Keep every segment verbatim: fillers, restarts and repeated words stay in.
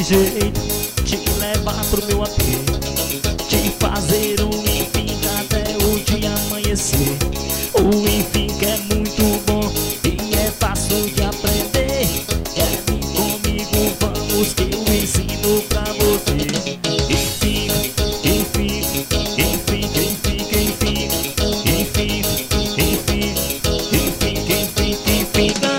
de jeito, te levar pro meu apê, te fazer um enfim até o dia amanhecer. O enfim que é muito bom e é fácil de aprender. Quer vir comigo, vamos que eu ensino pra você. Enfim, enfim, enfim, quem fica, enfim, enfim, enfim, enfim, quem fica, quem fica.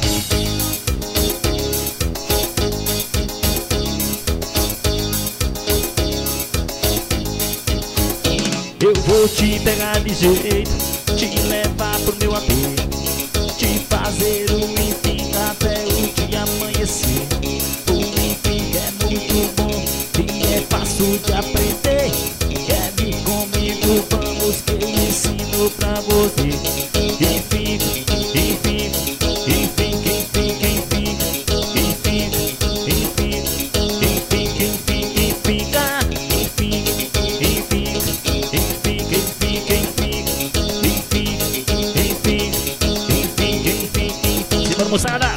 Eu vou te pegar de jeito, te levar pro meu apê, te fazer um enfim até o dia amanhecer. Um enfim que é muito bom e é fácil de aprender. Quer vir comigo, vamos que eu ensino pra você. Enfim, enfim, enfim, quem fica, enfim, enfim, enfim, enfim, quem fica, quem fica, enfim, enfim, enfim, quem fica, enfim, enfim, enfim, enfim, quem fica, enfim. Simbora, moçada!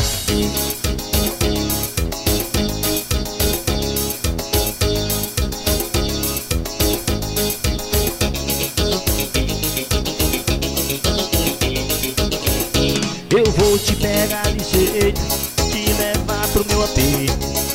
Eu vou te pegar de jeito, te levar pro meu apê,